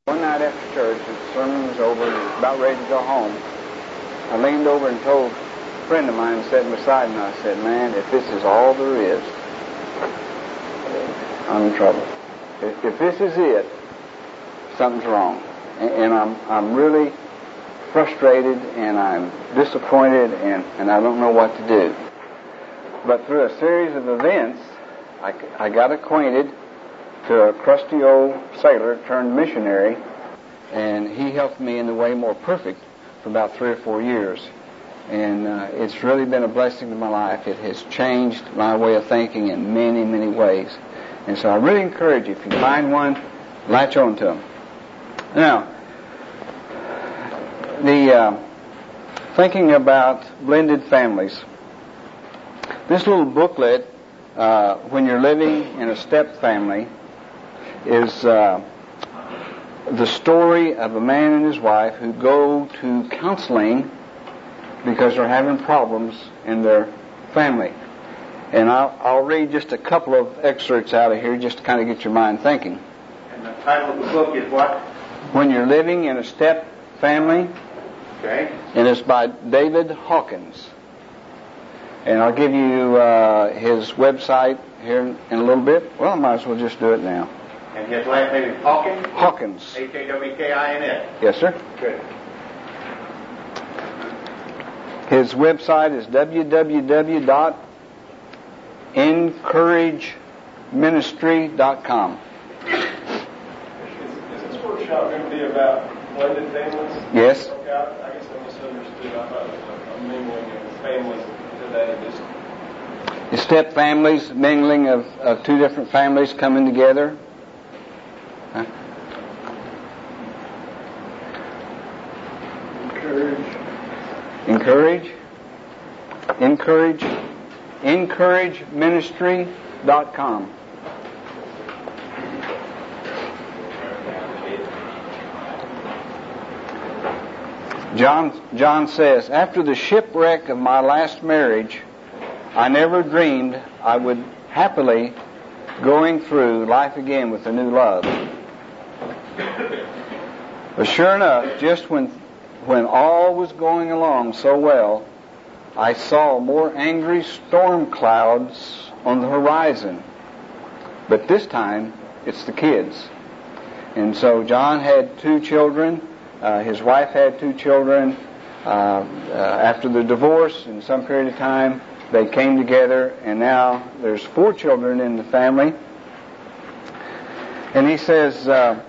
One night after church, the sermon was over and I was about ready to go home. I leaned over and told a friend of mine sitting beside me, I said, man, if this is all there is, I'm in trouble. If this is it, something's wrong. And I'm really frustrated and I'm disappointed and I don't know what to do. But through a series of events, I got acquainted to a crusty old sailor turned missionary, and he helped me in the way more perfect for about 3 or 4 years. And it's really been a blessing to my life. It has changed my way of thinking in many, many ways. And so I really encourage you, if you find one, latch on to them. Now, thinking about blended families. This little booklet, when you're living in a step family, is the story of a man and his wife who go to counseling because they're having problems in their family. And I'll read just a couple of excerpts out of here just to kind of get your mind thinking. And the title of the book is what? When You're Living in a Step Family. Okay. And it's by David Hawkins. And I'll give you his website here in a little bit. Well, I might as well just do it now. And his last name is Hawkins? Hawkins. Hawkins. Yes, sir. Good. His website is www.encourageministry.com. Is this workshop going to be about blended families? Yes. I guess I misunderstood. I thought it was a mingling of families today. The step families, mingling of two different families coming together. Huh? Encourageministry.com. John says, after the shipwreck of my last marriage, I never dreamed I would happily going through life again with a new love. But sure enough, just when all was going along so well, I saw more angry storm clouds on the horizon. But this time, it's the kids. And so John had 2 children. His wife had 2 children. After the divorce, in some period of time, they came together, and now there's 4 children in the family. And he says,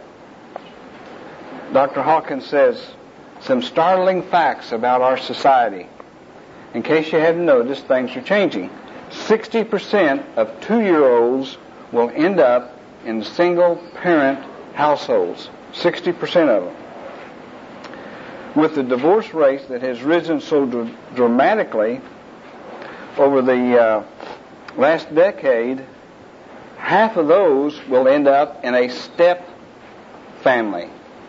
Dr. Hawkins says, some startling facts about our society. In case you hadn't noticed, things are changing. 60% of 2-year-olds will end up in single-parent households. 60% of them. With the divorce rate that has risen so dramatically over the last decade, half of those will end up in a step family.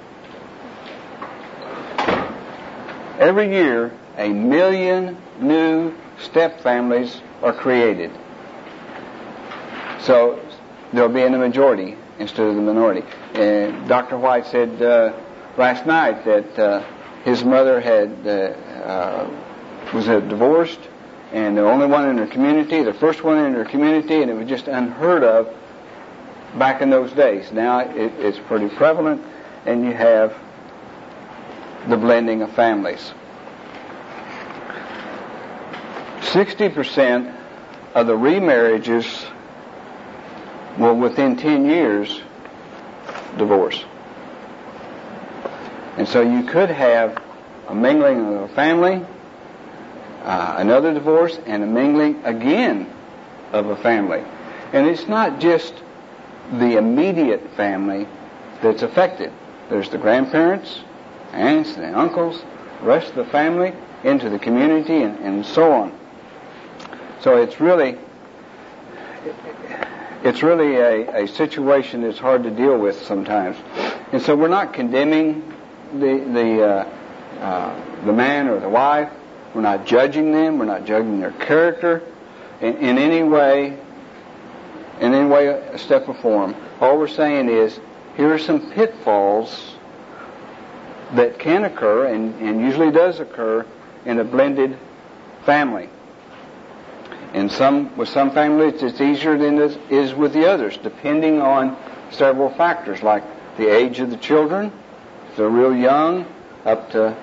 Every year, 1 million new step families are created. So they'll be in the majority instead of the minority. And Dr. White said last night that his mother was divorced, and the only one in her community, the first one in her community, and it was just unheard of back in those days. Now it's pretty prevalent, and you have the blending of families. 60% of the remarriages will, within 10 years, divorce. And so you could have a mingling of a family, another divorce, and a mingling again of a family. And it's not just the immediate family that's affected. There's the grandparents, aunts, and uncles, the rest of the family, into the community, and so on. So it's really a situation that's hard to deal with sometimes. And so we're not condemning the man or the wife. We're not judging them. We're not judging their character in any way, a step or form. All we're saying is, here are some pitfalls that can occur and usually does occur in a blended family. With some families it's easier than it is with the others, depending on several factors like the age of the children. If they're real young, up to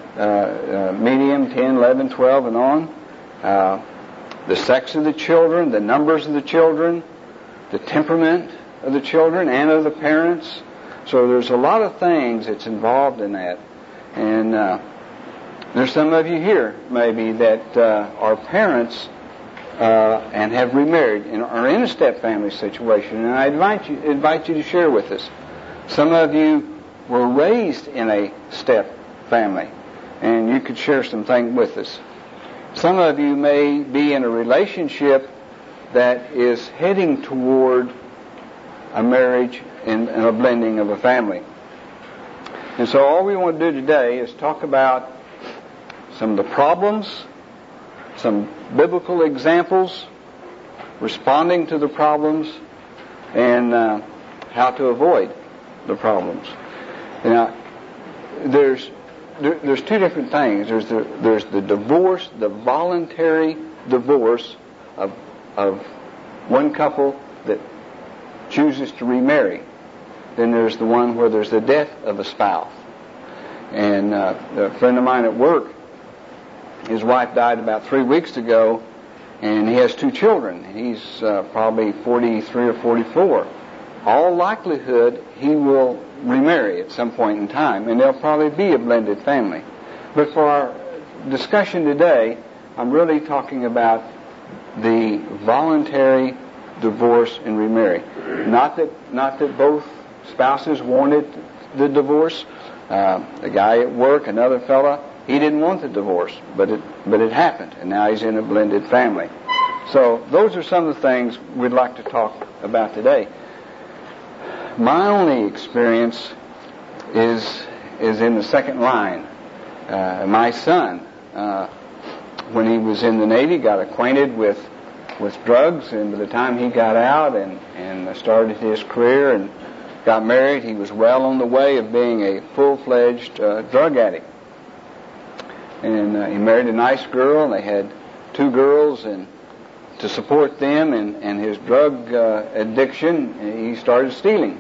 medium, 10, 11, 12 and on. The sex of the children, the numbers of the children, the temperament of the children and of the parents. So there's a lot of things that's involved in that. And there's some of you here maybe that are parents and have remarried and are in a step family situation. And I invite you to share with us. Some of you were raised in a step family, and you could share some things with us. Some of you may be in a relationship that is heading toward a marriage and a blending of a family. And so all we want to do today is talk about some of the problems, some biblical examples, responding to the problems, and how to avoid the problems. Now, there's two different things. There's the divorce, the voluntary divorce of one couple that chooses to remarry. Then there's the one where there's the death of a spouse. And a friend of mine at work, his wife died about 3 weeks ago, and he has 2 children. He's probably 43 or 44. All likelihood he will remarry at some point in time, and there'll probably be a blended family. But for our discussion today, I'm really talking about the voluntary divorce and remarry. Not that both spouses wanted the divorce. The guy at work, another fella, he didn't want the divorce, but it happened, and now he's in a blended family. So those are some of the things we'd like to talk about today. My only experience is in the second line. My son, when he was in the Navy, got acquainted with drugs, and by the time he got out and started his career and got married, he was well on the way of being a full-fledged drug addict. And he married a nice girl, and they had 2 girls, and to support them and his drug addiction, he started stealing.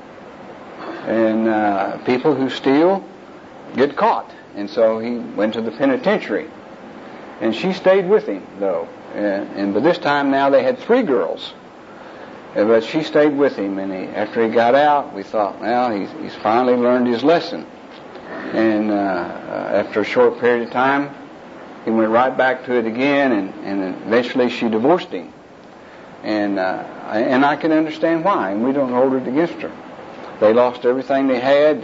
And people who steal get caught. And so he went to the penitentiary. And she stayed with him, though. And by this time now they had 3 girls. But she stayed with him. And after he got out, we thought, well, he's finally learned his lesson. And after a short period of time, he went right back to it again, and eventually she divorced him. And I can understand why, and we don't hold it against her. They lost everything they had.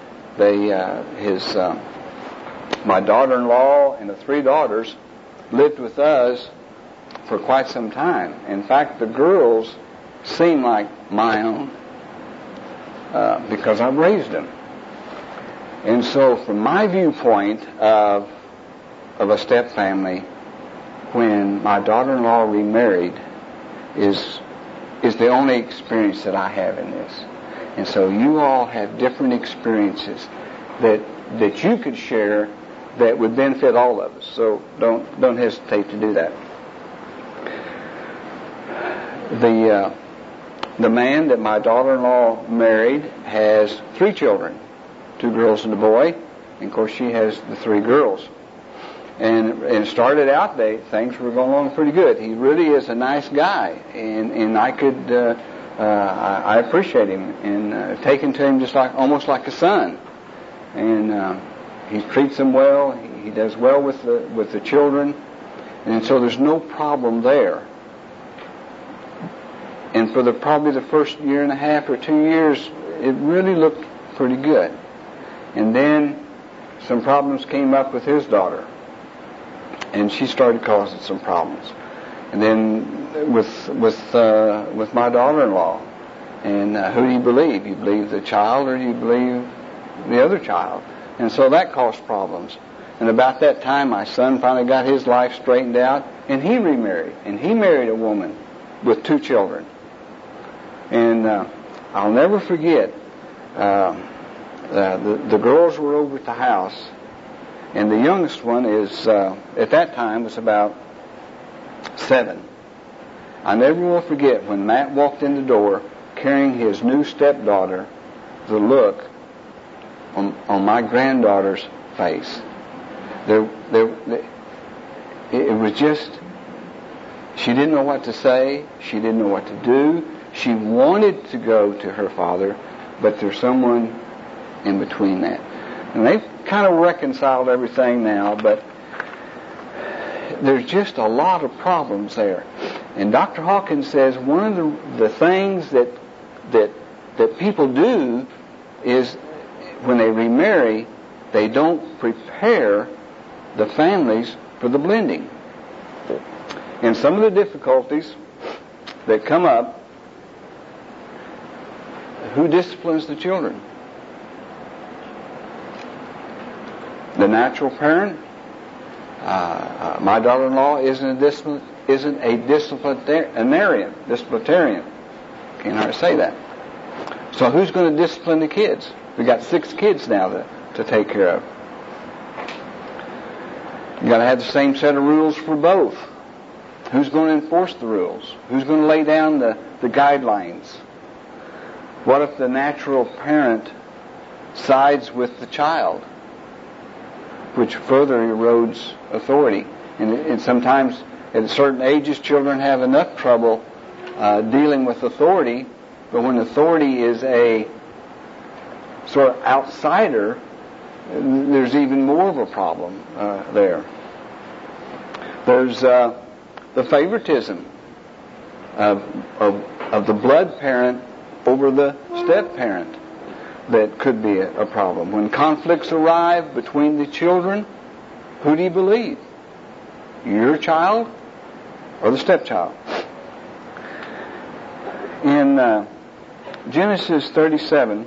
My daughter-in-law and the 3 daughters lived with us for quite some time. In fact, the girls seem like my own because I raised them. And so from my viewpoint of a step family, when my daughter-in-law remarried is the only experience that I have in this. And so you all have different experiences that you could share that would benefit all of us. So don't hesitate to do that. The man that my daughter-in-law married has 3 children, 2 girls and a boy, and of course she has the 3 girls. And started out, things were going along pretty good. He really is a nice guy, and I appreciate him and taken to him just almost like a son. And he treats them well. He does well with the children, and so there's no problem there. And for probably the first 1.5 years or 2 years, it really looked pretty good. And then some problems came up with his daughter, and she started causing some problems. And then with my daughter-in-law, and who do you believe? You believe the child, or do you believe the other child? And so that caused problems. And about that time, my son finally got his life straightened out, and he remarried, and he married a woman with 2 children. And I'll never forget. the girls were over at the house, and the youngest one is, at that time, was about 7. I never will forget when Matt walked in the door carrying his new stepdaughter, the look on my granddaughter's face. It was just, she didn't know what to say. She didn't know what to do. She wanted to go to her father, but there's someone in between that. And they've kind of reconciled everything now, but there's just a lot of problems there. And Dr. Hawkins says one of the things that people do is when they remarry, they don't prepare the families for the blending. And some of the difficulties that come up, who disciplines the children? The natural parent. My daughter-in-law isn't a disciplinarian. Can't hardly say that. So who's going to discipline the kids? We've got 6 kids now to take care of. You've got to have the same set of rules for both. Who's going to enforce the rules? Who's going to lay down the guidelines? What if the natural parent sides with the child, which further erodes authority? And sometimes at certain ages, children have enough trouble dealing with authority, but when authority is a sort of outsider, there's even more of a problem there. There's the favoritism of the blood parent over the step parent that could be a problem. When conflicts arrive between the children, who do you believe? Your child or the stepchild? In Genesis 37,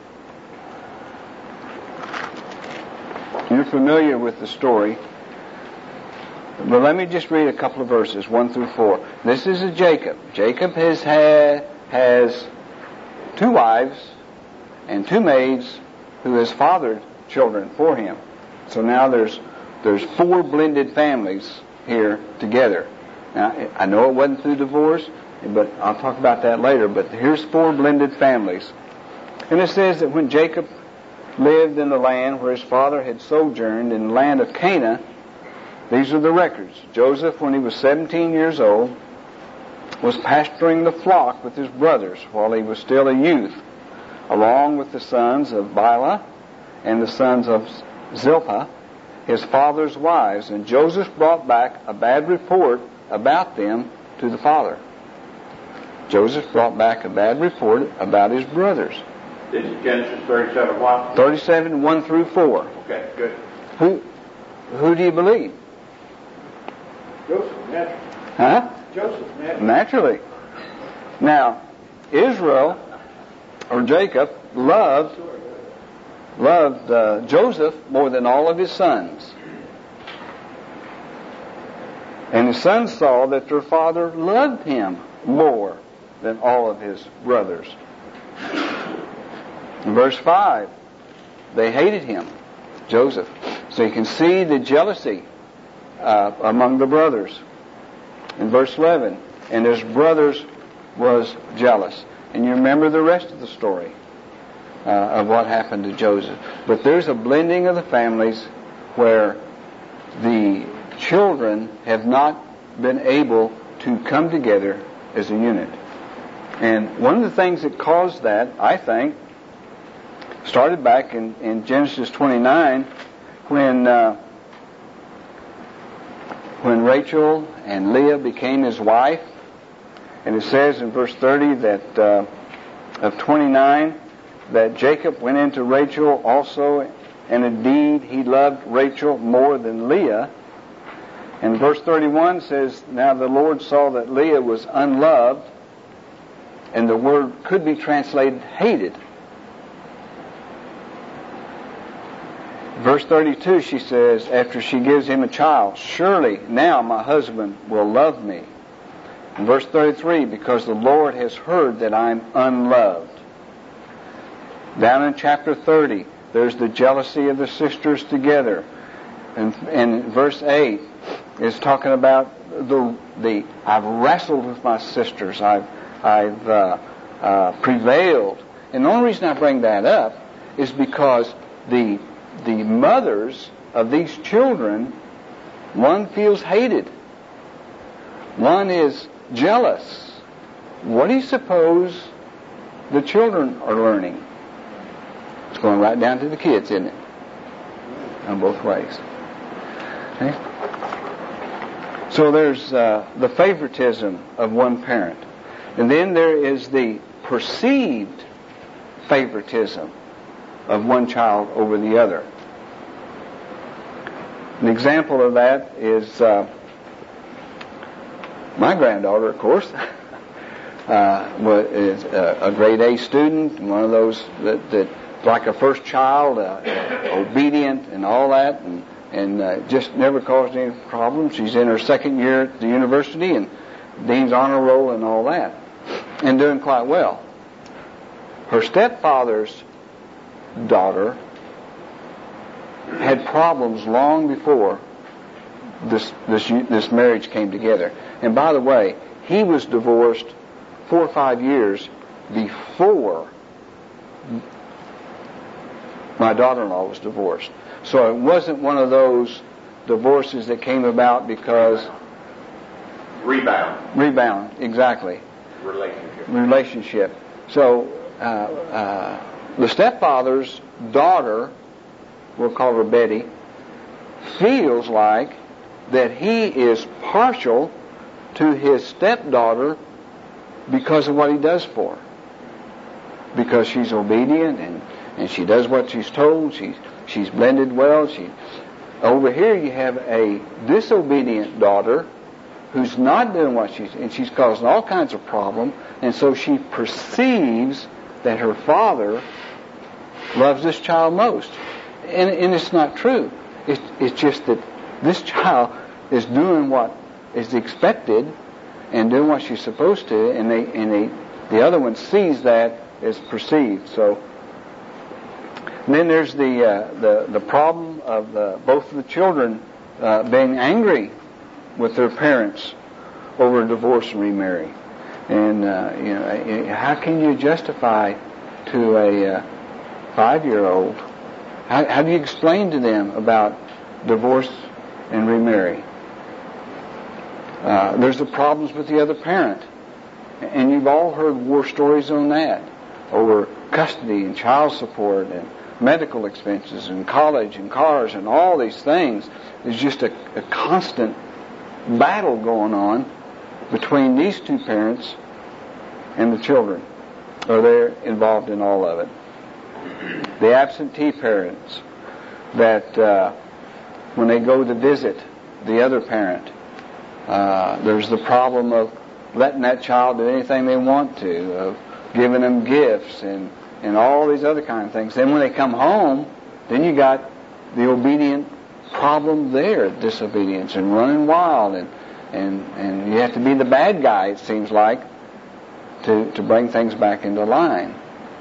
you're familiar with the story, but let me just read a couple of verses, 1 through 4. This is a Jacob. Jacob has 2 wives and 2 maids who has fathered children for him. So now there's 4 blended families here together. Now, I know it wasn't through divorce, but I'll talk about that later, but here's 4 blended families. And it says that when Jacob lived in the land where his father had sojourned, in the land of Canaan, these are the records. Joseph, when he was 17 years old, was pasturing the flock with his brothers while he was still a youth, along with the sons of Bilhah and the sons of Zilpah, his father's wives. And Joseph brought back a bad report about them to the father. Joseph brought back a bad report about his brothers. This is Genesis 37 what? 37, 1 through 4. Okay, good. Who do you believe? Joseph, naturally. Huh? Joseph, naturally. Naturally. Now, Israel, or Jacob, loved Joseph more than all of his sons. And his sons saw that their father loved him more than all of his brothers. In verse 5, they hated him, Joseph. So you can see the jealousy among the brothers. In verse 11, and his brothers was jealous. And you remember the rest of the story of what happened to Joseph. But there's a blending of the families where the children have not been able to come together as a unit. And one of the things that caused that, I think, started back in Genesis 29 when Rachel and Leah became his wife. And it says in verse 30 that of 29 that Jacob went into Rachel also, and indeed he loved Rachel more than Leah. And verse 31 says, now the Lord saw that Leah was unloved, and the word could be translated hated. Verse 32, she says, after she gives him a child, surely now my husband will love me. In verse 33, because the Lord has heard that I'm unloved. Down in chapter 30, there's the jealousy of the sisters together. And verse 8 is talking about the I've wrestled with my sisters. I've prevailed. And the only reason I bring that up is because the mothers of these children, one feels hated. One is jealous. What do you suppose the children are learning? It's going right down to the kids, isn't it? On both ways. Okay? So there's the favoritism of one parent. And then there is the perceived favoritism of one child over the other. An example of that is my granddaughter, of course, is a grade A student, one of those that like a first child, obedient and all that, and just never caused any problems. She's in her second year at the university and Dean's honor roll and all that, and doing quite well. Her stepfather's daughter had problems long before this marriage came together. And by the way, he was divorced 4 or 5 years before my daughter-in-law was divorced. So it wasn't one of those divorces that came about because... Rebound, exactly. Relationship. So the stepfather's daughter, we'll call her Betty, feels like that he is partial to his stepdaughter because of what he does for her. Because she's obedient and she does what she's told. She's blended well. Over here you have a disobedient daughter who's not doing what she's causing all kinds of problems, and so she perceives that her father loves this child most. And it's not true. It's just that this child is doing what is expected and doing what she's supposed to, and the other one sees that as perceived. So and then there's the problem of both of the children being angry with their parents over a divorce and remarry. And how can you justify to a 5-year-old? How do you explain to them about divorce and remarry? There's the problems with the other parent. And you've all heard war stories on that, over custody and child support and medical expenses and college and cars and all these things. There's just a constant battle going on between these two parents and the children, or they're involved in all of it. The absentee parents that when they go to visit the other parent, there's the problem of letting that child do anything they want to, of giving them gifts and all these other kind of things. Then when they come home, then you got the obedient problem there, disobedience and running wild, and you have to be the bad guy, it seems like, to bring things back into line.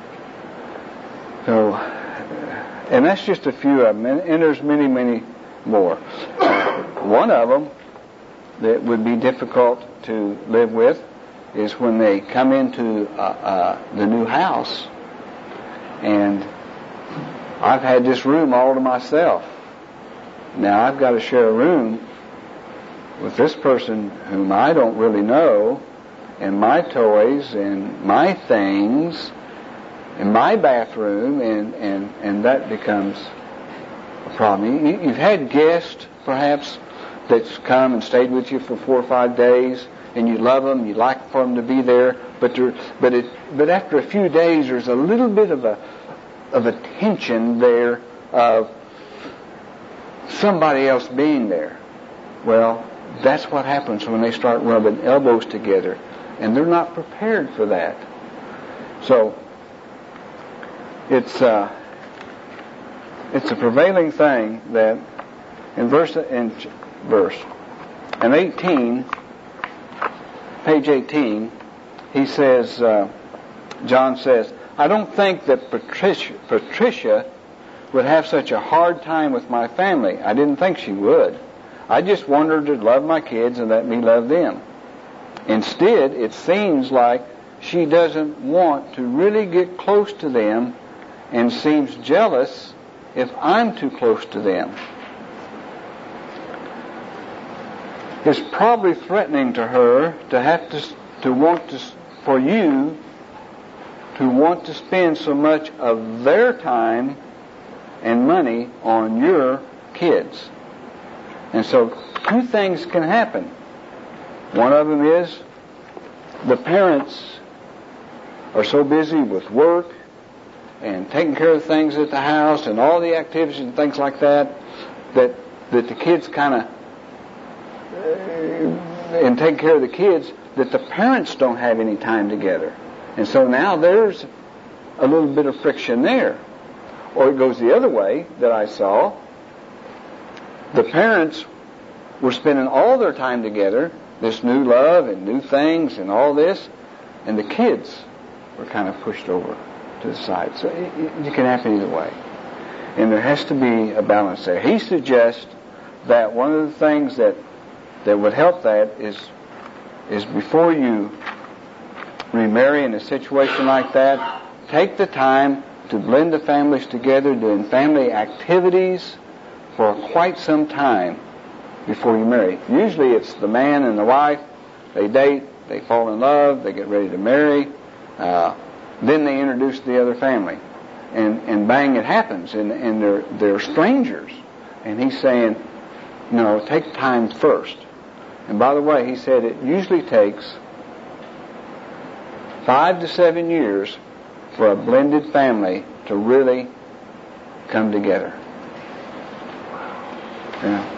So, and that's just a few of them, and there's many, many more. One of them that would be difficult to live with is when they come into the new house, and I've had this room all to myself. Now I've got to share a room with this person whom I don't really know, and my toys and my things and my bathroom, and that becomes a problem. You've had guests perhaps that's come and stayed with you for 4 or 5 days, and you love them, you like for them to be there, but after a few days there's a little bit of a tension there of somebody else being there. Well, that's what happens when they start rubbing elbows together, and they're not prepared for that. So it's a prevailing thing that in page 18, he says, John says, I don't think that Patricia would have such a hard time with my family. I didn't think she would. I just wanted her to love my kids and let me love them. Instead, it seems like she doesn't want to really get close to them and seems jealous if I'm too close to them. It's probably threatening to her to have to want to, for you to want to spend so much of their time and money on your kids. And so two things can happen. One of them is the parents are so busy with work and taking care of things at the house and all the activities and things like that, that the kids kind of, and taking care of the kids, that the parents don't have any time together. And so now there's a little bit of friction there. Or it goes the other way that I saw. The parents were spending all their time together, this new love and new things and all this, and the kids were kind of pushed over to the side. So you can happen either way. And there has to be a balance there. He suggests that one of the things that would help that is before you remarry in a situation like that, take the time to blend the families together, doing family activities for quite some time before you marry. Usually it's the man and the wife, they date, they fall in love, they get ready to marry, then they introduce the other family. And bang, it happens, and they're strangers. And he's saying, no, take time first. And by the way, he said it usually takes 5 to 7 years for a blended family to really come together. Yeah.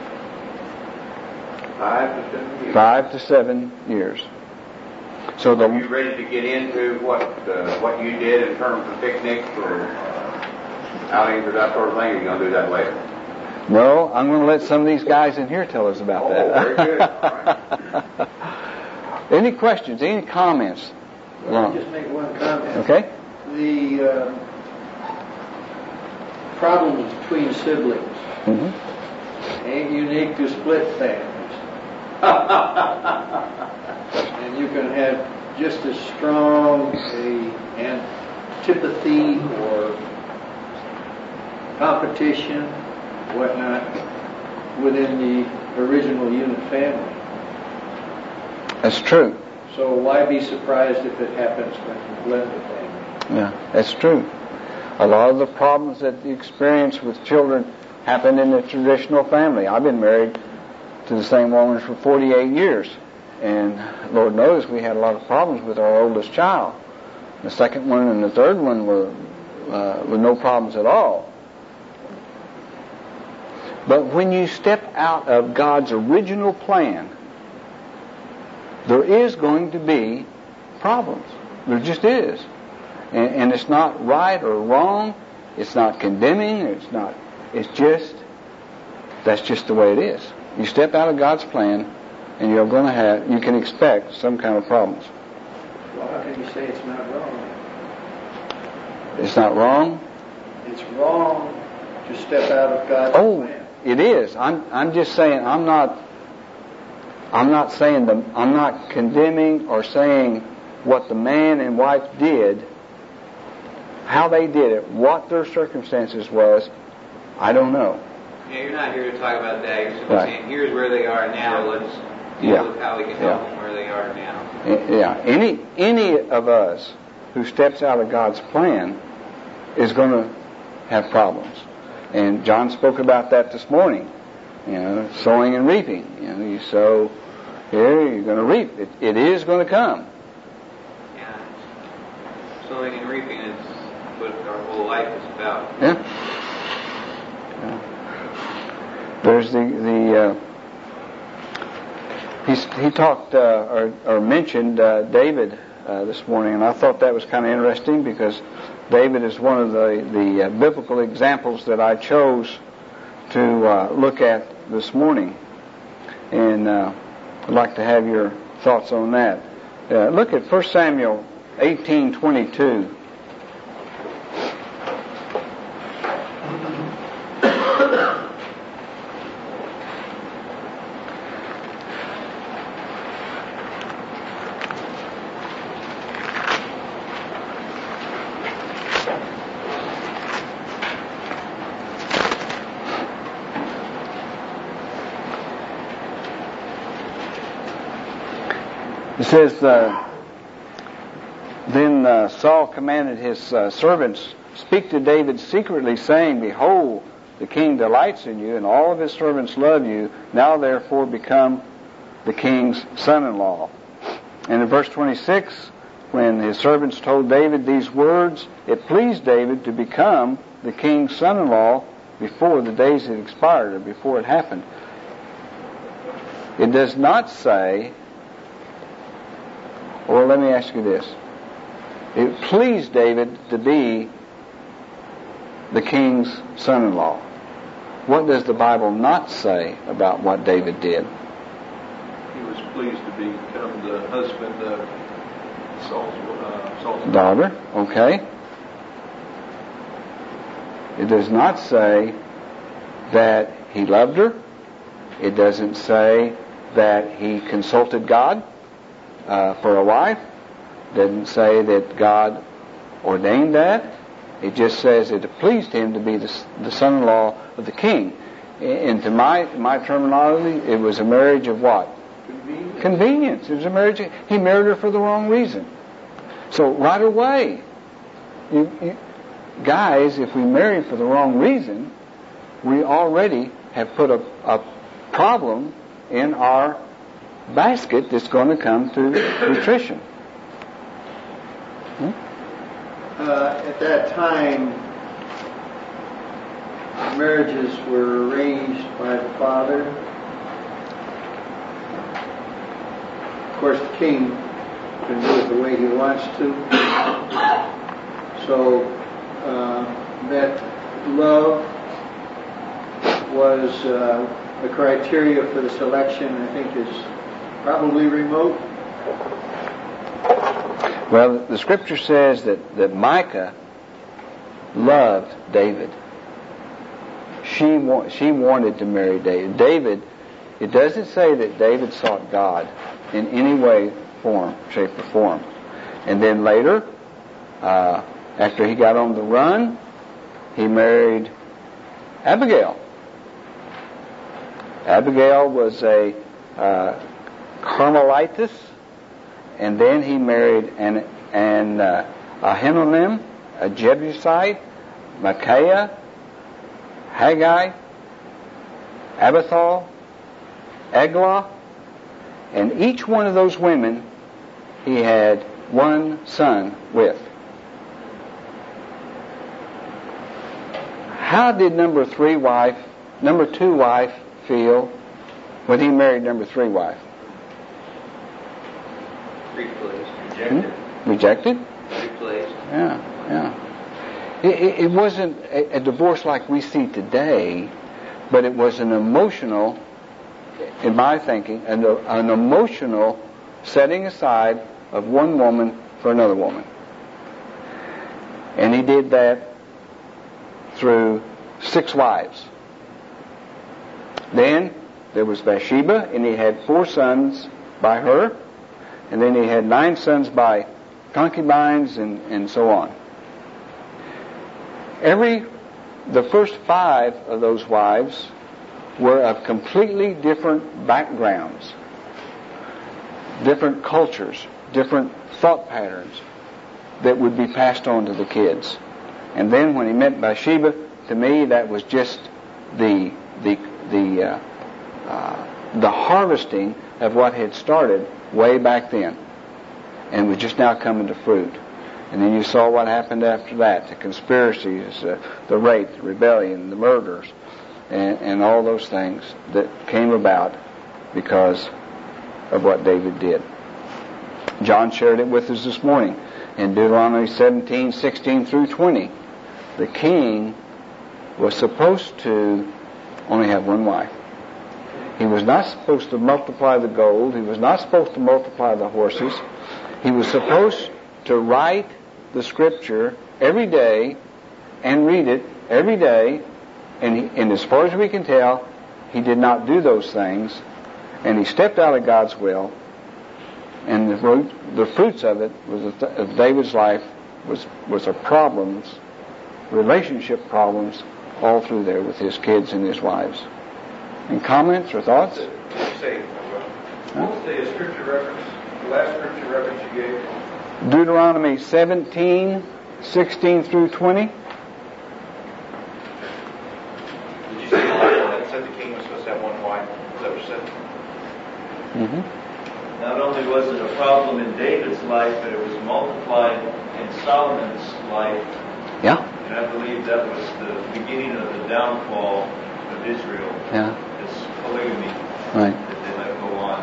5 to 7 years. 5 to 7 years. So Are you ready to get into what you did in terms of picnics or outings or that sort of thing? Or are you going to do that later? No, I'm going to let some of these guys in here tell us about that. Very good. All right. Any questions? Any comments? Let me just make one comment. Okay. The problems between siblings ain't unique to split families. And you can have just as strong antipathy or competition, whatnot, within the original unit family. That's true. So why be surprised if it happens when you blend the family? Yeah, that's true. A lot of the problems that you experience with children happen in the traditional family. I've been married to the same woman for 48 years. And Lord knows we had a lot of problems with our oldest child. The second one and the third one were no problems at all. But when you step out of God's original plan, there is going to be problems. There just is. And it's not right or wrong. It's not condemning. It's just, that's just the way it is. You step out of God's plan, and you can expect some kind of problems. Well, how can you say it's not wrong? It's not wrong? It's wrong to step out of God's plan. It is. I'm just saying, I'm not condemning or saying what the man and wife did, how they did it, what their circumstances was. I don't know. Yeah, you're not here to talk about that. You're simply saying, here's where they are now. Let's deal with how we can help them where they are now. Yeah. Any of us who steps out of God's plan is going to have problems. And John spoke about that this morning. Sowing and reaping. You sow here, you're going to reap. It is going to come. Yeah. Sowing and reaping is what our whole life is about. Yeah. There's he talked or mentioned David this morning, and I thought that was kind of interesting because David is one of the biblical examples that I chose to look at this morning, and I'd like to have your thoughts on that. Look at 1 Samuel 18:22. It says, then Saul commanded his servants, speak to David secretly, saying, behold, the king delights in you, and all of his servants love you. Now therefore become the king's son-in-law. And in verse 26, when his servants told David these words, it pleased David to become the king's son-in-law before the days had expired, or before it happened. It does not say, well, let me ask you this. It pleased David to be the king's son-in-law. What does the Bible not say about what David did? He was pleased to become the husband of Saul's daughter. Okay. It does not say that he loved her. It doesn't say that he consulted God for a wife. It doesn't say that God ordained that. It just says it pleased him to be the son-in-law of the king. And to my terminology, it was a marriage of what? Convenience. It was a marriage. He married her for the wrong reason. So right away, guys, if we marry for the wrong reason, we already have put a problem in our basket that's going to come through nutrition. At that time, marriages were arranged by the father. Of course, the king can do it the way he wants to. So that love was the criteria for the selection, I think, is probably remote. Well, the scripture says that Micah loved David. She wanted to marry David. David, it doesn't say that David sought God in any way, form, shape, or form. And then later, after he got on the run, he married Abigail. Abigail was a Carmelitess, and then he married Ahinoam, a Jebusite, Micaiah, Haggai, Abital, Eglah, and each one of those women he had one son with. How did number two wife feel when he married number 3 wife? Replaced. Rejected. Rejected? Replaced. Yeah. It wasn't a divorce like we see today, but it was an emotional, in my thinking, an emotional setting aside of one woman for another woman. And he did that through 6 wives. Then there was Bathsheba, and he had 4 sons by her, and then he had 9 sons by concubines, and so on. The first 5 of those wives were of completely different backgrounds, different cultures, different thought patterns that would be passed on to the kids. And then when he met Bathsheba, to me that was just the harvesting of what had started way back then, and was just now coming to fruit. And then you saw what happened after that, the conspiracies, the rape, the rebellion, the murders, and all those things that came about because of what David did. John shared it with us this morning in Deuteronomy 17:16 through 20. The king was supposed to only have one wife. He was not supposed to multiply the gold. He was not supposed to multiply the horses. He was supposed to write the scripture every day and read it every day And as far as we can tell, he did not do those things, and he stepped out of God's will, and the fruits of it of David's life was a problems, relationship problems, all through there with his kids and his wives. And comments or thoughts? What was the scripture reference, the last scripture reference you gave? Deuteronomy 17, 16 through 20. Did you say that said the king was supposed to have one wife? Is that what you said? Mm-hmm. Not only was it a problem in David's life, but it was multiplied in Solomon's life. Yeah. And I believe that was the beginning of the downfall of Israel. Yeah. This polygamy Right. that they let go on.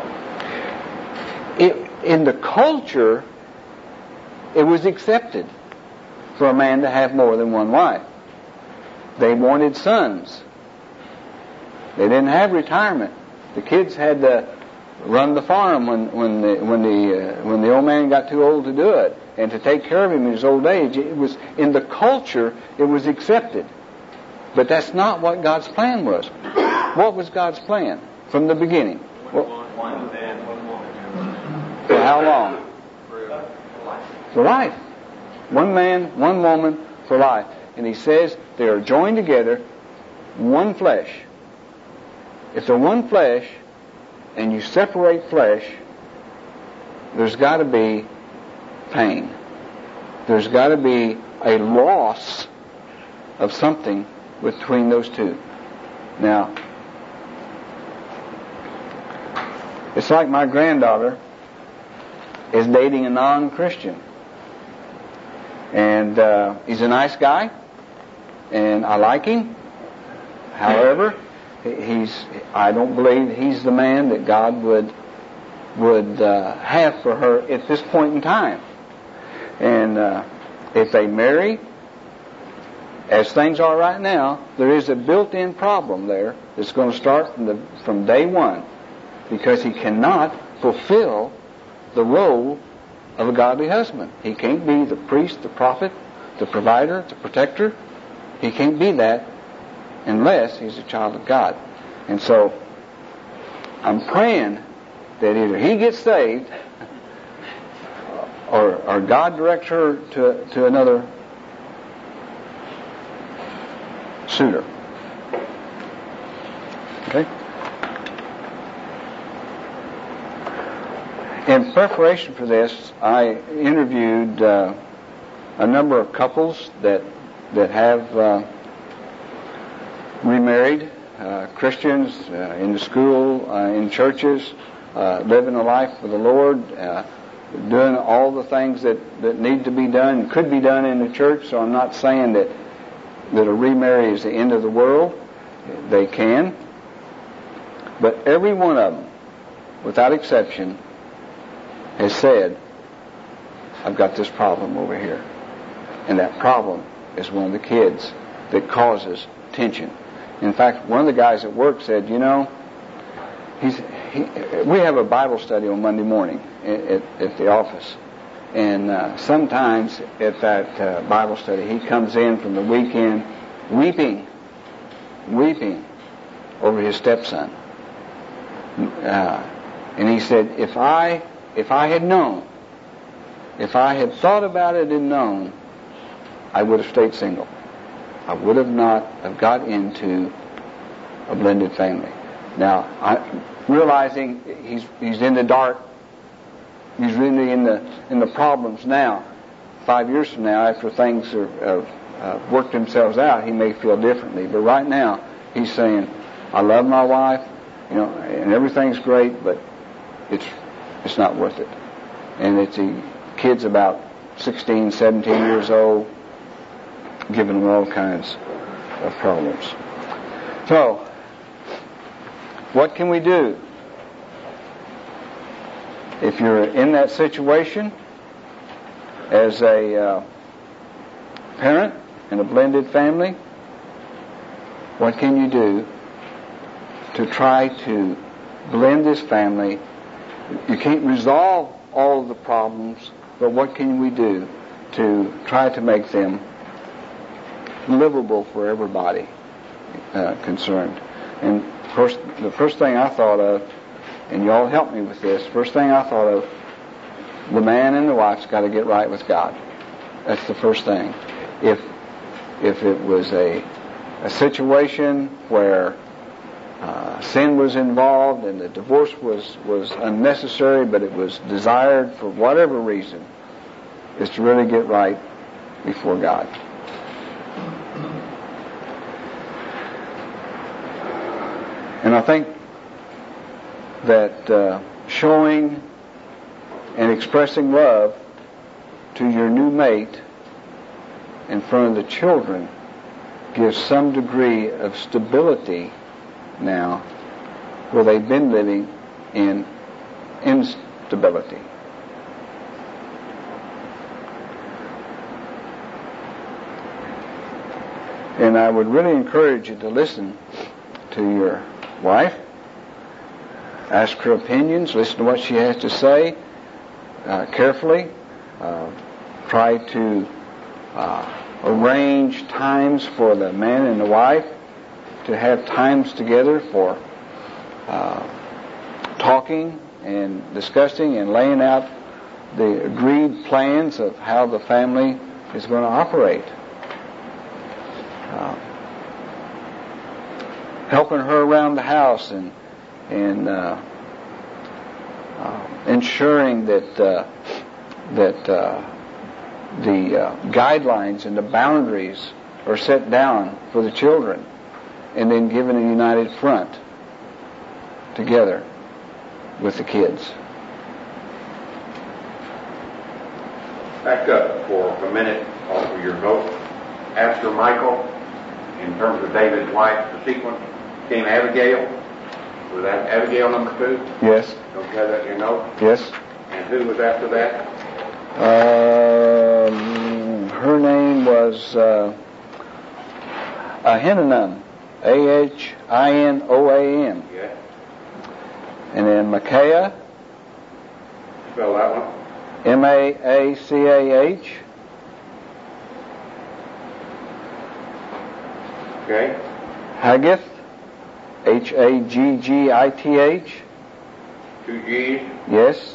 In the culture, it was accepted for a man to have more than one wife. They wanted sons. They didn't have retirement. The kids had to run the farm when the old man got too old to do it, and to take care of him in his old age. It was in the culture, it was accepted. But that's not what God's plan was. What was God's plan from the beginning? One man, one woman. For how long? For life. One man, one woman for life. And he says they are joined together, one flesh. If they're one flesh, and you separate flesh, there's got to be pain. There's got to be a loss of something between those two. Now, it's like my granddaughter is dating a non-Christian. And he's a nice guy, and I like him. However, I don't believe he's the man that God would have for her at this point in time. And if they marry, as things are right now, there is a built-in problem there that's going to start from day one, because he cannot fulfill the role of a godly husband. He can't be the priest, the prophet, the provider, the protector. He can't be that unless he's a child of God. And so I'm praying that either he gets saved or God directs her to another suitor. Okay? In preparation for this, I interviewed a number of couples that have remarried, Christians in the school, in churches, living a life for the Lord, doing all the things that need to be done and could be done in the church. So I'm not saying that a remarry is the end of the world. They can. But every one of them, without exception, has said, I've got this problem over here. And that problem is one of the kids that causes tension. In fact, one of the guys at work said, we have a Bible study on Monday morning at the office. And sometimes at that Bible study, he comes in from the weekend weeping over his stepson. And he said, if I had known, if I had thought about it and known, I would have stayed single. I would have not have got into a blended family. Now, I'm realizing he's in the dark. He's really in the problems now. 5 years from now, after things have worked themselves out, he may feel differently. But right now, he's saying, I love my wife, and everything's great, but it's not worth it. And it's the kids about 16, 17 years old, giving them all kinds of problems. So, what can we do? If you're in that situation as a parent in a blended family, what can you do to try to blend this family? You can't resolve all of the problems, but what can we do to try to make them livable for everybody? concerned. And of course, the first thing I thought of, and you all helped me with this, first thing I thought of, the man and the wife's got to get right with God. That's the first thing. If it was a situation where sin was involved and the divorce was unnecessary, but it was desired for whatever reason, is to really get right before God. And I think that showing and expressing love to your new mate in front of the children gives some degree of stability now where they've been living in instability. And I would really encourage you to listen to your wife, ask her opinions, listen to what she has to say carefully, try to arrange times for the man and the wife to have times together for talking and discussing and laying out the agreed plans of how the family is going to operate. Helping her around the house and ensuring that the guidelines and the boundaries are set down for the children, and then given a united front together with the kids. Back up for a minute off of your note. After Michael, in terms of David's wife, the sequence came Abigail. Was that Abigail number 2? Yes. Don't you have that in your note? Yes. And who was after that? Her name was Ahinoam, Ahinoam. Yeah. And then Micaiah, Spell that one. Maacah. Okay. Haggith, Haggith. 2 G's. Yes.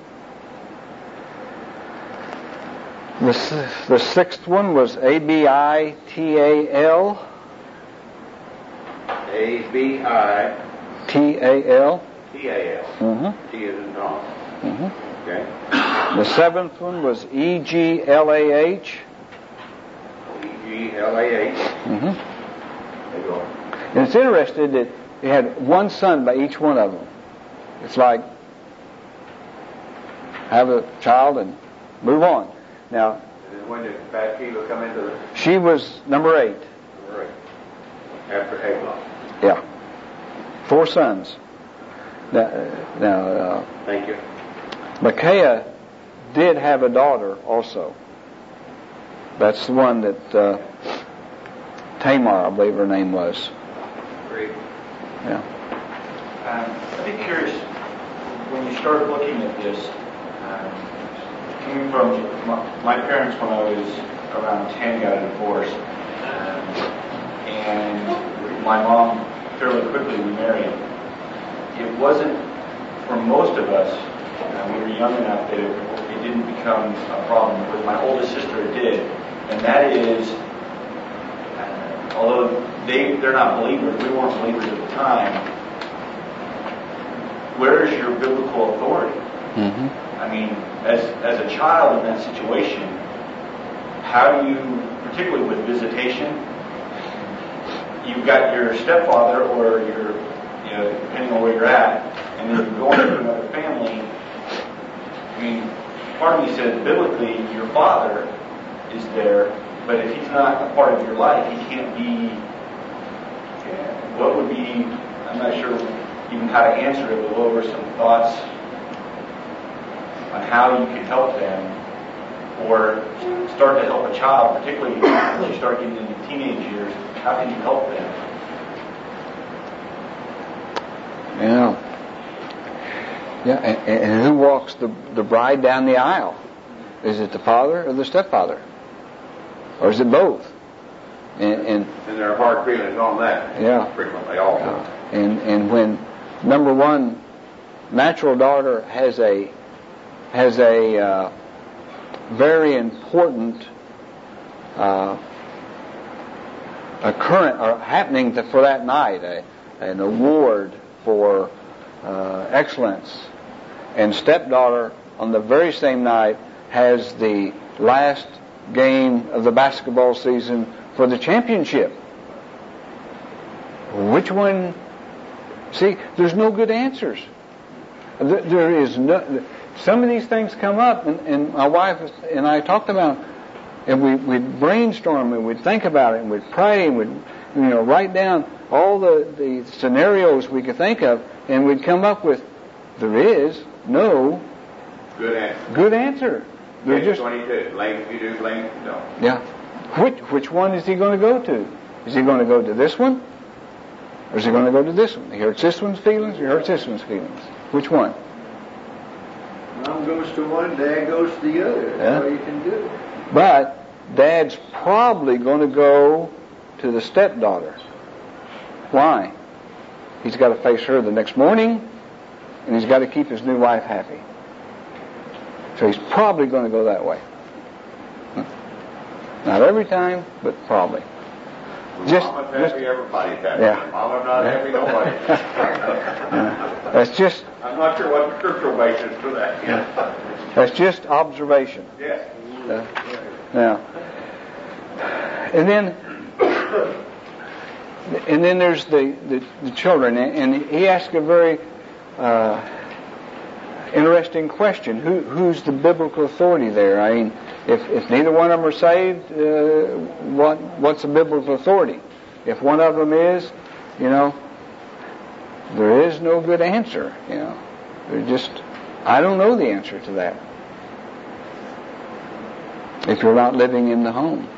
The sixth one was Abital. Abital. Tal. T-A-L. T is in Tom. Okay. The seventh one was Eglah. E-G-L-A-H. There you go. And it's interesting that they had one son by each one of them. It's like have a child and move on. Now, And then when did Bathsheba come into the... she was number 8. Number 8. After Eglon. Yeah. 4 sons. Now Thank you. Micaiah did have a daughter also. That's the one that Tamar, I believe her name was. Great. Yeah. I'd be curious, when you start looking at this, coming from my parents when I was around 10 got a divorce, and my mom fairly quickly remarried. It wasn't, for most of us, we were young enough that it didn't become a problem. With my oldest sister, it did. And that is, although they're not believers, we weren't believers at the time, where is your biblical authority? Mm-hmm. I mean, as a child in that situation, how do you, particularly with visitation, you've got your stepfather or your, depending on where you're at, and then you're going to another family. I mean, part of me says biblically your father is there, but if he's not a part of your life, he can't be. What would be? I'm not sure even how to answer it, but what were some thoughts on how you could help them, or start to help a child, particularly as you start getting into teenage years? How can you help them? Yeah, and who walks the bride down the aisle? Is it the father or the stepfather? Or is it both? And there are hard feelings on that. Yeah. Frequently also. And when, number one, natural daughter has a very important occurrence or happening for that night, an award for excellence, and stepdaughter on the very same night has the last game of the basketball season for the championship. Which one? See, there's no good answers. There is no. Some of these things come up, and my wife and I talked about, and we'd brainstorm and we'd think about it and we'd pray and we'd write down all the scenarios we could think of, and we'd come up with there is no good answer. They're just 22. Blame if you do, blame if you don't. Yeah. Which one is he going to go to? Is he going to go to this one? Or is he going to go to this one? He hurts this one's feelings, or he hurts this one's feelings? Which one? Mom goes to one, Dad goes to the other. That's all you can do. But Dad's probably going to go to the stepdaughter. Why? He's got to face her the next morning, and he's got to keep his new wife happy. So he's probably going to go that way. Not every time, but probably. Mama's happy, everybody's happy. Yeah. Mama's not happy, nobody. That's just. I'm not sure what the scriptural basis for that is. That's just observation. Yes. Now, and then there's the children, and he asked a very interesting question. Who's the biblical authority there? I mean, if neither one of them are saved, what's the biblical authority? If one of them is, there is no good answer. I don't know the answer to that. If you're not living in the home.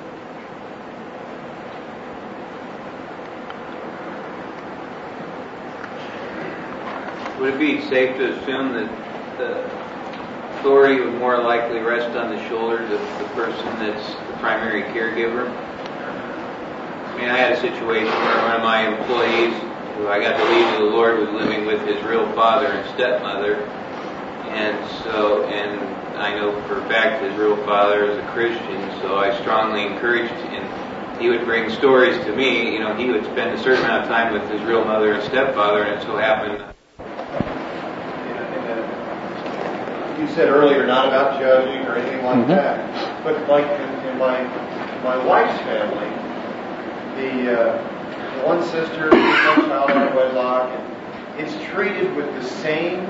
Would it be safe to assume that the authority would more likely rest on the shoulders of the person that's the primary caregiver? I mean, I had a situation where one of my employees, who I got to lead to the Lord, was living with his real father and stepmother. And I know for a fact his real father is a Christian, so I strongly encouraged him. He would bring stories to me. He would spend a certain amount of time with his real mother and stepfather, and it so happened. You said earlier, not about judging or anything like that, but like in my wife's family, the one sister, one child out of wedlock, and it's treated with the same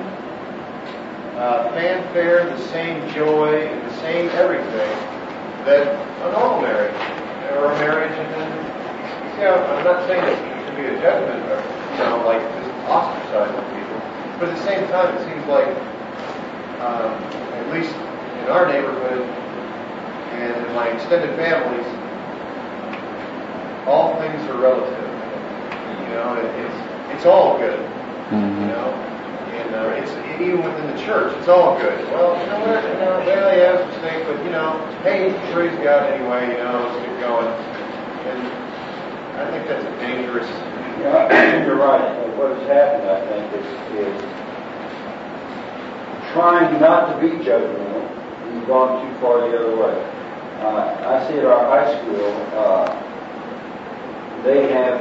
fanfare, the same joy, and the same everything that a normal marriage or a marriage. And then, I'm not saying that it should be a judgment or like just ostracizing people, but at the same time, it seems like at least in our neighborhood and in my extended families, all things are relative. It's all good. And it's even within the church, it's all good. Well, what? Well, yeah, it's a mistake, but hey, praise God anyway. Let's get going. And I think that's a dangerous. You're right. What has happened, I think, is trying not to be judgmental. We've gone too far the other way. I see at our high school, they have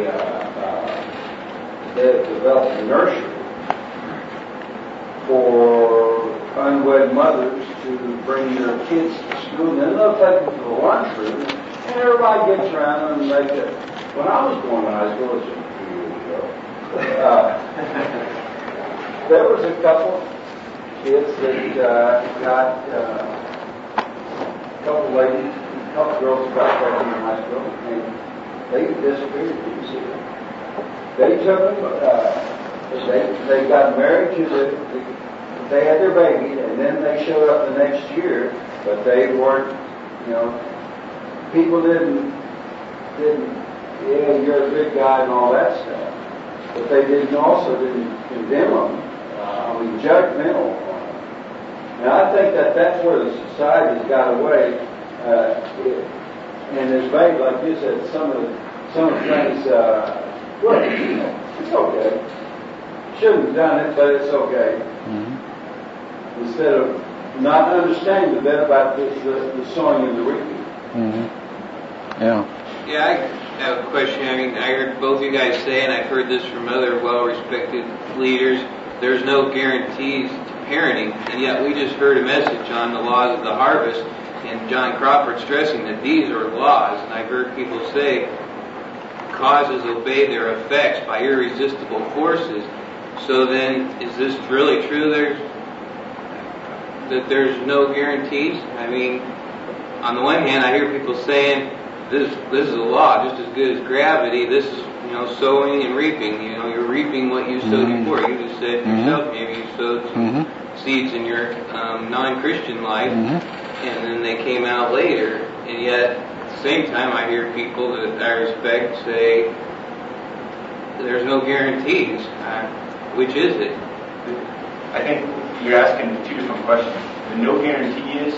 they've developed a nursery for unwed mothers to bring their kids to school, and then they'll take them to the lunchroom, and everybody gets around and make it. When I was going to high school, it was a few years ago, there was a couple kids that got a couple ladies, a couple girls got pregnant in high school, and they disappeared. Didn't see them. They took them. They got married to they had their baby, and then they showed up the next year, but they weren't. People didn't. Yeah, you're a good guy and all that stuff, but they also didn't condemn them. Judgmental. And I think that's where the society's got away. And there's maybe, like you said, some of the things, well, it's okay. Shouldn't have done it, but it's okay. Mm-hmm. Instead of not understanding a bit about the sowing and the reaping. Mm-hmm. Yeah. Yeah, I have a question. I mean, I heard both you guys say, and I've heard this from other well-respected leaders, there's no guarantees to parenting, and yet we just heard a message on the laws of the harvest, and John Crawford stressing that these are laws, and I've heard people say causes obey their effects by irresistible forces. So then, is this really true? That there's no guarantees? I mean, on the one hand, I hear people saying this is a law, just as good as gravity. This is, sowing and reaping. You're reaping what you sowed before. You just said yourself, maybe you sowed some seeds in your non-Christian life, and then they came out later. And yet, at the same time, I hear people that I respect say there's no guarantees. Which is it? I think you're asking two different questions. The no guarantee is,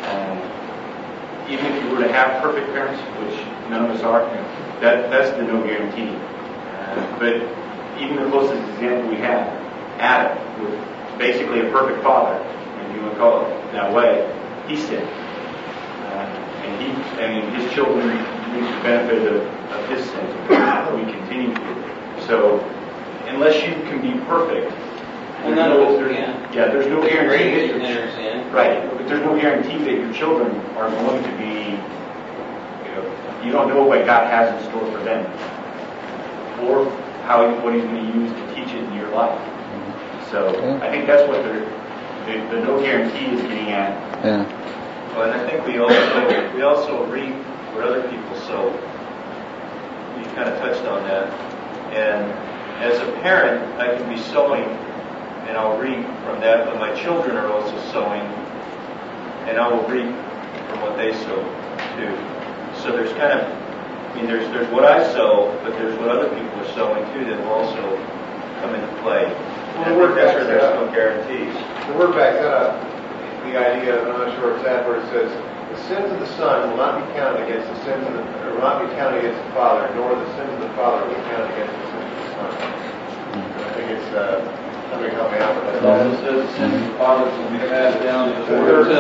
even if you were to have perfect parents, which none of us are, that's the no guarantee. But even the closest example we have, Adam, with basically a perfect father, and you would call it that way, he sinned. And his children reaped the benefit of his sin. We continue to. So, unless you can be perfect, there's no guarantee that right, but there's no guarantee that your children are going to be. You don't know what God has in store for them, or what He's going to use to teach it in your life. So I think that's what the no guarantee is getting at. Yeah. Well, and I think we also reap where other people sow. You kind of touched on that, and as a parent, I can be sowing, and I'll reap from that, but my children are also sowing, and I will reap from what they sow too. So there's kind of, there's what I sow, but there's what other people are sowing too that will also come into play. Well, the word that's backs where there's that up. no guarantees. The word backs that up. The idea, I'm not sure where it's at, where it says, the sins of the son will not be counted against the sins of will not be counted against the father, nor the sins of the father will be counted against the sins of the son. I think it's somebody help me out with that. It also says the sins of the fathers will be passed down to the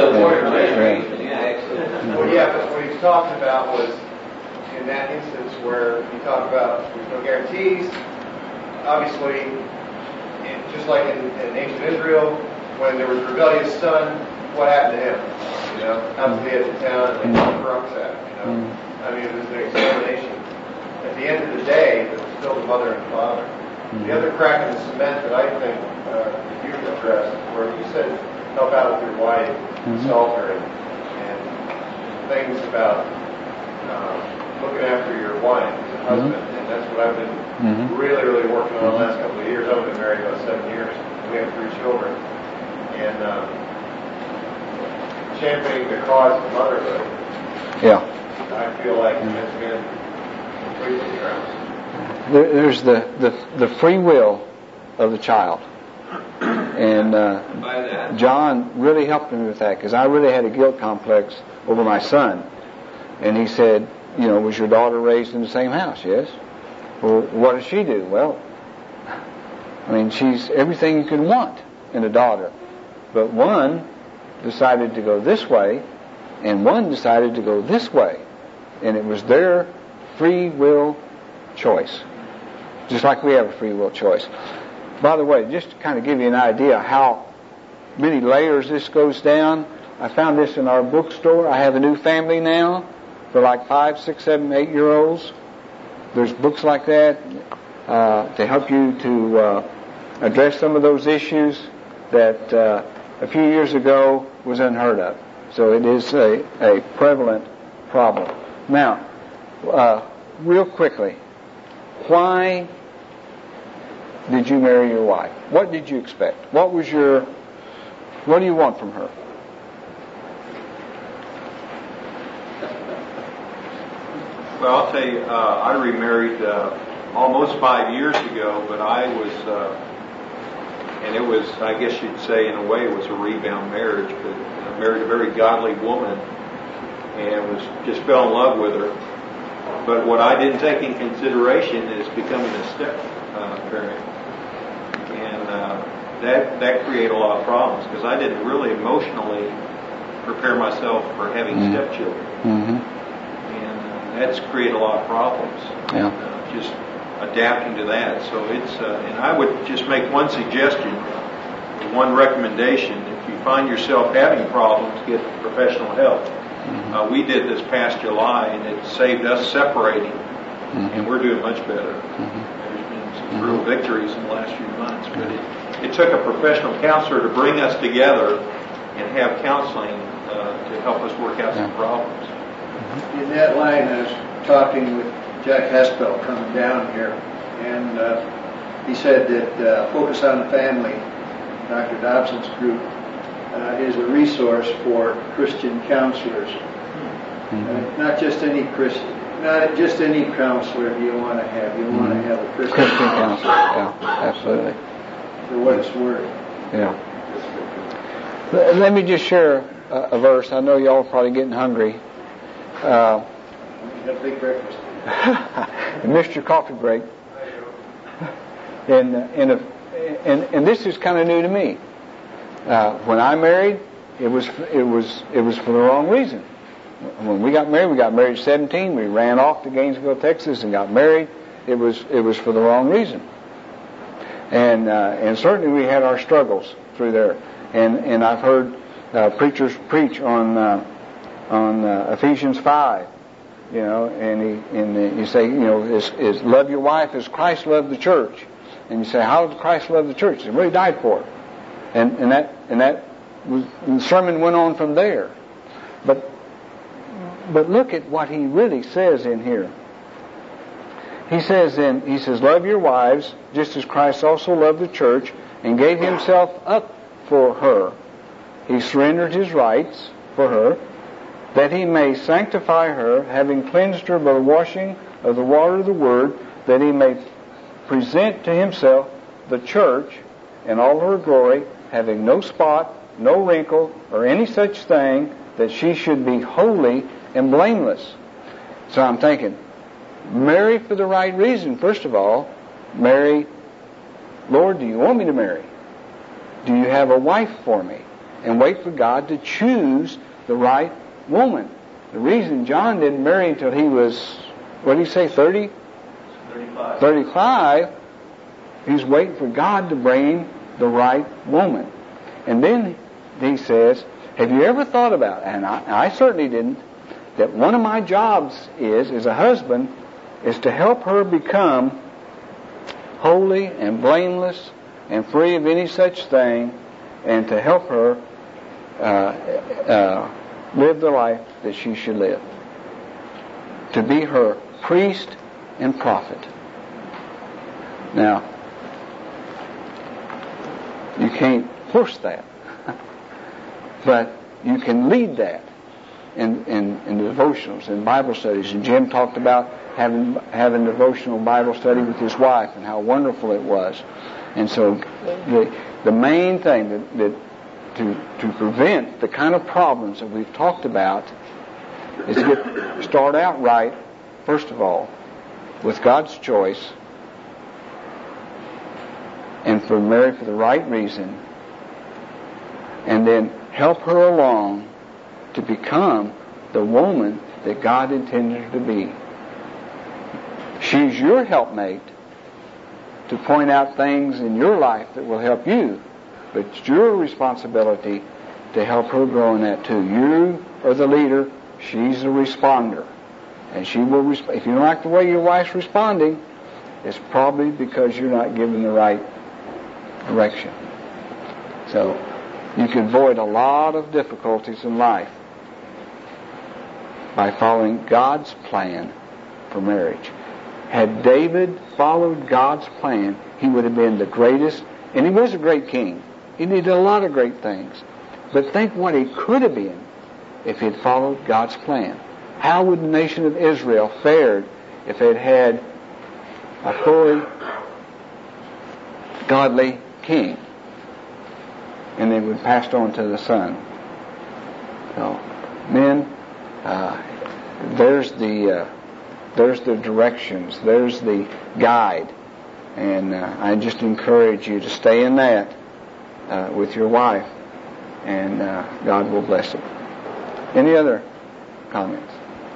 Well, yeah, but what he's talking about was in that instance where he talked about there's no guarantees. Obviously, just like in ancient Israel, when there was a rebellious son, what happened to him? Out to the edge of town and they threw rocks at him. I mean, it was an examination. At the end of the day, it was still the mother and father. The other crack in the cement that I think you addressed, where you said help out with your wife, consult her, and things about looking after your wife as a husband, and that's what I've been really, really working on the last couple of years. I've been married about 7 years. We have 3 children, and championing the cause of motherhood. Yeah. I feel like it's been completely addressed. There's the free will of the child. And John really helped me with that, because I really had a guilt complex over my son. And he said, was your daughter raised in the same house? Yes. Well, what does she do? Well, she's everything you could want in a daughter. But one decided to go this way, and one decided to go this way. And it was their free will choice. Just like we have a free will choice. By the way, just to kind of give you an idea how many layers this goes down, I found this in our bookstore. I have a new family now for like 5, 6, 7, 8-year-olds. There's books like that to help you to address some of those issues that a few years ago was unheard of. So it is a prevalent problem. Now, real quickly, why did you marry your wife? What did you expect? What do you want from her? Well, I'll tell you, I remarried almost 5 years ago, but I was, and it was, I guess you'd say in a way it was a rebound marriage, but I married a very godly woman, and just fell in love with her. But what I didn't take in consideration is becoming a step parent, and that created a lot of problems because I didn't really emotionally prepare myself for having stepchildren, and that's created a lot of problems. Just adapting to that. So it's and I would just make one suggestion, one recommendation: if you find yourself having problems, get professional help. We did this past July, and it saved us separating, and we're doing much better. There's been some real victories in the last few months, but it took a professional counselor to bring us together and have counseling to help us work out some problems. In that line, I was talking with Jack Hespel coming down here, and he said that Focus on the Family, Dr. Dobson's group, is a resource for Christian counselors. Not just any Christian, not just any counselor you want to have. You want to have a Christian counselor. Yeah, absolutely. For what it's worth. Yeah. Let me just share a verse. I know y'all are probably getting hungry. You got a big breakfast. You missed your coffee break. And this is kind of new to me. When I married, it was for the wrong reason. When we got married at 17. We ran off to Gainesville, Texas, and got married. It was for the wrong reason. And certainly we had our struggles through there. And I've heard preachers preach on Ephesians 5. You know, and you say, you know, is love your wife as Christ loved the church. And you say, how did Christ love the church? He really died for it. And the sermon went on from there. But look at what he really says in here. He says, love your wives just as Christ also loved the church and gave himself up for her. He surrendered his rights for her, that he may sanctify her, having cleansed her by the washing of the water of the word, that he may present to himself the church in all her glory, having no spot, no wrinkle, or any such thing, that she should be holy and blameless. So I'm thinking, marry for the right reason. First of all, marry, Lord, do you want me to marry? Do you have a wife for me? And wait for God to choose the right woman. The reason John didn't marry until he was, what did he say, 30? 35. He was waiting for God to bring the right woman. And then he says, have you ever thought about, and I certainly didn't, that one of my jobs as a husband, is to help her become holy and blameless and free of any such thing, and to help her live the life that she should live. To be her priest and prophet. Now, you can't force that, but you can lead that in the devotionals and Bible studies. And Jim talked about having devotional Bible study with his wife and how wonderful it was. And so the main thing that to prevent the kind of problems that we've talked about is to start out right, first of all, with God's choice, and for marry for the right reason, and then help her along to become the woman that God intended her to be. She's your helpmate to point out things in your life that will help you, but it's your responsibility to help her grow in that too. You are the leader, she's the responder. And she will if you don't like the way your wife's responding, it's probably because you're not giving the right direction. So you can avoid a lot of difficulties in life by following God's plan for marriage. Had David followed God's plan, he would have been the greatest, and he was a great king. He did a lot of great things. But think what he could have been if he had followed God's plan. How would the nation of Israel fared if it had a holy, godly king? And then would pass on to the son. So, men, there's the directions, there's the guide, and I just encourage you to stay in that with your wife, and God will bless it. Any other comments?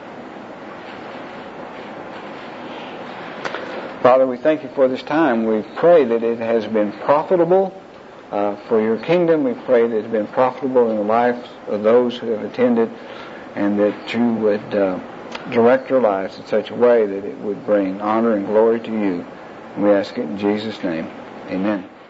Father, we thank you for this time. We pray that it has been profitable for your kingdom. We pray that it has been profitable in the lives of those who have attended, and that you would direct their lives in such a way that it would bring honor and glory to you. And we ask it in Jesus' name. Amen.